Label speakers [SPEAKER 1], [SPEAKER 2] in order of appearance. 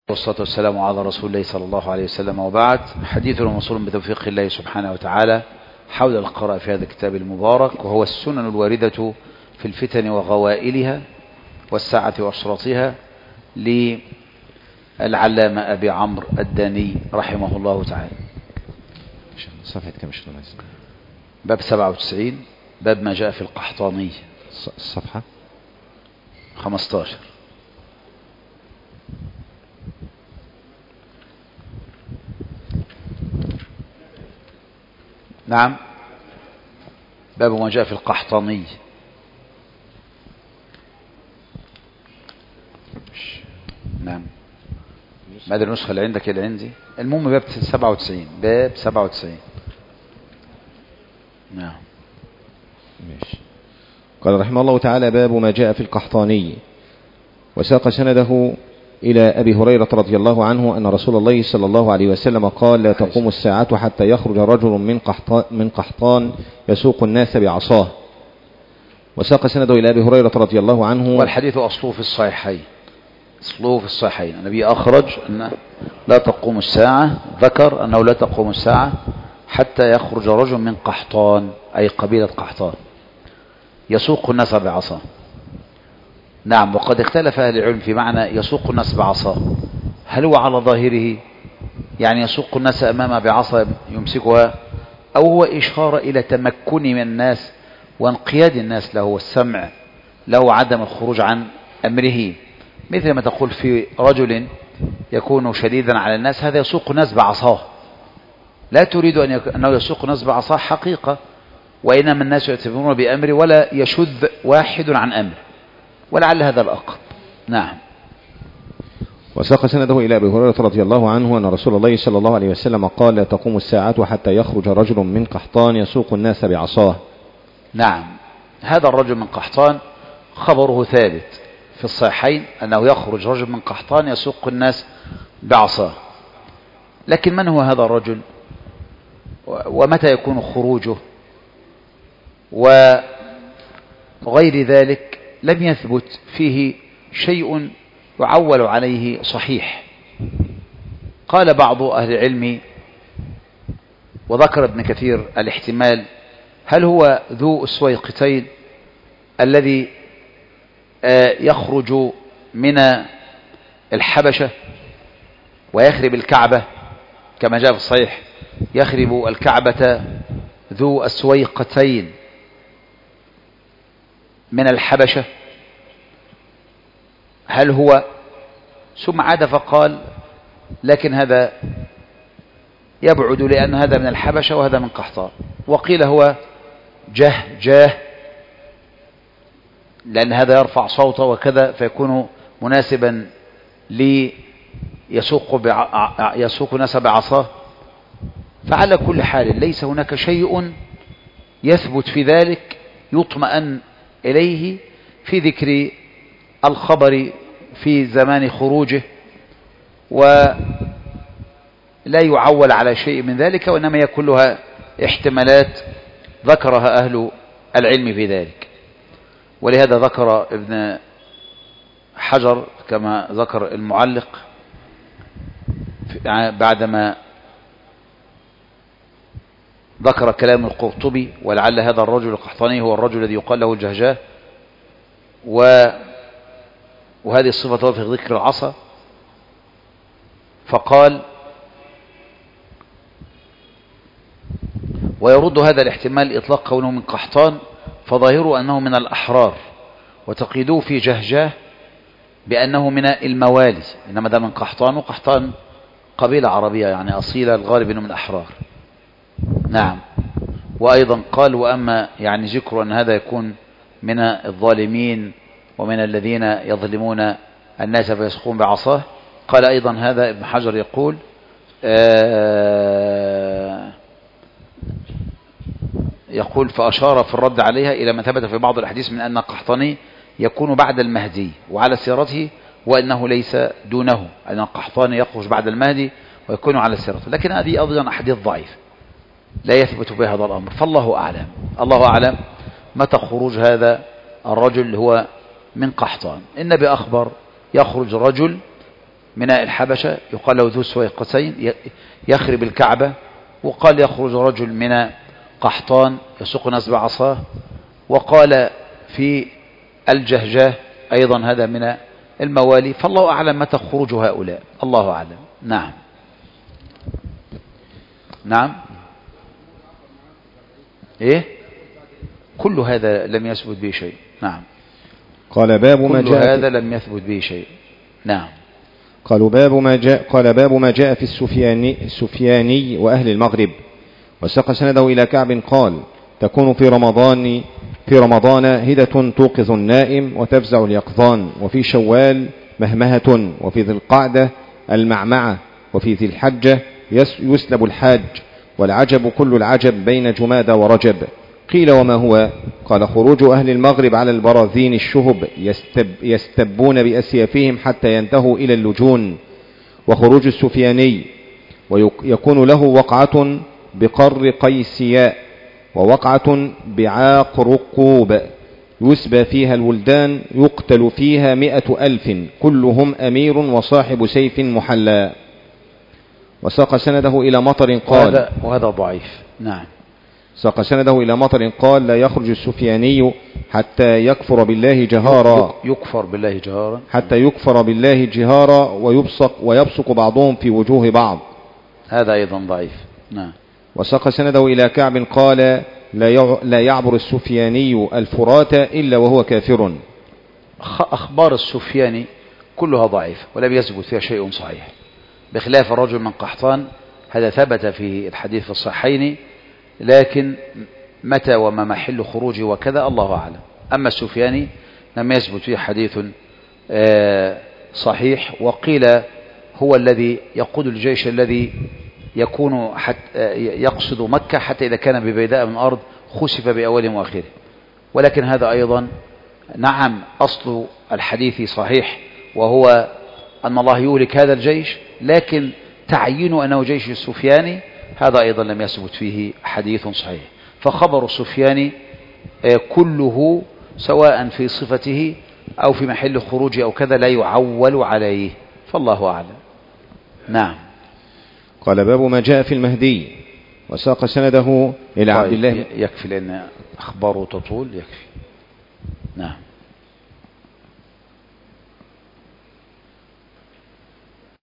[SPEAKER 1] والصلاة والسلام على رسول الله صلى الله عليه وسلم، وبعد. حديثنا موصول بتوفيق الله سبحانه وتعالى حول القراءة في هذا الكتاب المبارك، وهو السنن الواردة في الفتن وغوائلها والساعة وأشراطها للعلامة أبي عمرو الداني رحمه الله تعالى.
[SPEAKER 2] صفحة كم؟
[SPEAKER 1] باب 97، باب ما جاء في القحطاني.
[SPEAKER 2] الصفحة
[SPEAKER 1] 15. نعم، باب ما جاء في القحطاني. نعم، ما ادري النسخة اللي عندك اللي عندي. المهم باب 97، باب 97. نعم
[SPEAKER 2] ماشي. قال رحمه الله تعالى: باب ما جاء في القحطاني. وساق سنده إلى أبي هريرة رضي الله عنه أن رسول الله صلى الله عليه وسلم قال: لا تقوم الساعة حتى يخرج رجل من قحطان يسوق الناس بعصاه. وساق سنده إلى أبي هريرة رضي الله عنه.
[SPEAKER 1] والحديث أصله في الصحيحين، أصله في الصحيحين. النبي أخرج أن لا تقوم الساعة، ذكر أنه لا تقوم الساعة حتى يخرج رجل من قحطان، أي قبيلة قحطان، يسوق الناس بعصاه. نعم، وقد اختلف أهل العلم في معنى يسوق الناس بعصاه. هل هو على ظاهره يعني يسوق الناس أمامه بعصا يمسكها، أو هو إشارة إلى تمكن من الناس وانقياد الناس له والسمع له، عدم الخروج عن أمره، مثل ما تقول في رجل يكون شديدا على الناس، هذا يسوق الناس بعصاه. لا تريد أنه يسوق الناس بعصاه حقيقة، وإنما الناس يعتبرون بأمره ولا يشذ واحد عن أمره، ولعل هذا الأقرب. نعم.
[SPEAKER 2] وساق سنده إلى أبي هريرة رضي الله عنه أن رسول الله صلى الله عليه وسلم قال: لا تقوم الساعة حتى يخرج رجل من قحطان يسوق الناس بعصاه.
[SPEAKER 1] نعم، هذا الرجل من قحطان خبره ثابت في الصحيحين أنه يخرج رجل من قحطان يسوق الناس بعصاه. لكن من هو هذا الرجل ومتى يكون خروجه وغير ذلك لم يثبت فيه شيء يعول عليه صحيح. قال بعض أهل العلم وذكر ابن كثير الاحتمال: هل هو ذو السويقتين الذي يخرج من الحبشة ويخرب الكعبة كما جاء في الصحيح، يخرب الكعبة ذو السويقتين من الحبشة؟ هل هو؟ ثم عاد فقال: لكن هذا يبعد لأن هذا من الحبشة وهذا من قحطان. وقيل هو جاه لأن هذا يرفع صوته وكذا فيكون مناسبا يسوق ناس بعصاه. فعلى كل حال ليس هناك شيء يثبت في ذلك يطمئن إليه في ذكر الخبر في زمان خروجه، ولا يعول على شيء من ذلك، وإنما هي كلها احتمالات ذكرها أهل العلم في ذلك. ولهذا ذكر ابن حجر كما ذكر المعلق بعدما ذكر كلام القرطبي: ولعل هذا الرجل القحطاني هو الرجل الذي يقال له الجهجاه، وهذه الصفة في ذكر العصا. فقال: ويرد هذا الاحتمال إطلاق كونه من قحطان، فظاهره أنه من الأحرار، وتقيدوه في جهجاه بأنه من الموالي، إنما ده من قحطان، وقحطان قبيلة عربية يعني أصيلة، الغالب أنه من الأحرار. نعم. وأيضا قال: وأما يعني ذكر أن هذا يكون من الظالمين ومن الذين يظلمون الناس فيسقون بعصاه، قال أيضا هذا ابن حجر يقول فأشار في الرد عليها إلى ما ثبت في بعض الأحاديث من أن القحطاني يكون بعد المهدي وعلى سيرته، وأنه ليس دونه، أن القحطاني يخرج بعد المهدي ويكون على سيرته. لكن هذه أيضا أحاديث ضعيفة لا يثبت بها هذا الأمر. فالله أعلم، الله أعلم متى خروج هذا الرجل هو من قحطان. النبي أخبر: يخرج رجل ميناء الحبشة يقال له ذو سويقتين يخرب الكعبة. وقال يخرج رجل من قحطان يسوق الناس بعصاه. وقال في الجهجاه أيضا هذا من الموالي. فالله أعلم متى خروج هؤلاء، الله أعلم. نعم نعم. إيه كل هذا لم يثبت به شيء. نعم.
[SPEAKER 2] قال باب ما
[SPEAKER 1] كل
[SPEAKER 2] جاء
[SPEAKER 1] هذا لم يثبت به شيء. نعم.
[SPEAKER 2] قال باب ما جاء في السفياني وأهل المغرب. وساق سنده إلى كعب قال تكون في رمضان هدة توقظ النائم وتفزع اليقظان، وفي شوال مهمهة، وفي ذي القعدة المعمعة، وفي ذي الحجة يسلب الحاج، والعجب كل العجب بين جمادى ورجب. قيل وما هو؟ قال خروج أهل المغرب على البراذين الشهب يستبون بأسيافهم حتى ينتهوا إلى اللجون. وخروج السفياني ويكون له وقعة بقر قيسياء، ووقعة بعاق رقوب يسبى فيها الولدان، يقتل فيها 100,000 كلهم أمير وصاحب سيف محلى. وساق سنده إلى مطر قال
[SPEAKER 1] وهذا ضعيف. نعم.
[SPEAKER 2] ساق سنده إلى مطر قال لا يخرج السفياني حتى يكفر بالله جهارا،
[SPEAKER 1] يكفر بالله جهارا،
[SPEAKER 2] حتى يكفر بالله جهارا ويبصق بعضهم في وجوه بعض.
[SPEAKER 1] هذا أيضا ضعيف. نعم.
[SPEAKER 2] وساق سنده إلى كعب قال لا يعبر السفياني الفرات إلا وهو كافر.
[SPEAKER 1] أخبار السفياني كلها ضعيف ولم يثبت فيها شيء صحيح، بخلاف الرجل من قحطان هذا ثبت في الحديث في الصحيحين، لكن متى وما محل خروجه وكذا الله أعلم. أما السفياني لم يثبت فيه حديث صحيح. وقيل هو الذي يقود الجيش الذي يكون يقصد مكة حتى إذا كان ببيداء من الأرض خسف بأولهم وآخره. ولكن هذا أيضا نعم أصل الحديث صحيح، وهو أن الله يهلك هذا الجيش، لكن تعيين أنه جيش السفياني هذا أيضا لم يثبت فيه حديث صحيح. فخبر السفياني كله سواء في صفته أو في محل خروجه أو كذا لا يعول عليه، فالله أعلم. نعم.
[SPEAKER 2] قال باب ما جاء في المهدي. وساق سنده إلى عبد الله.
[SPEAKER 1] يكفي لأن أخباره تطول، يكفي. نعم.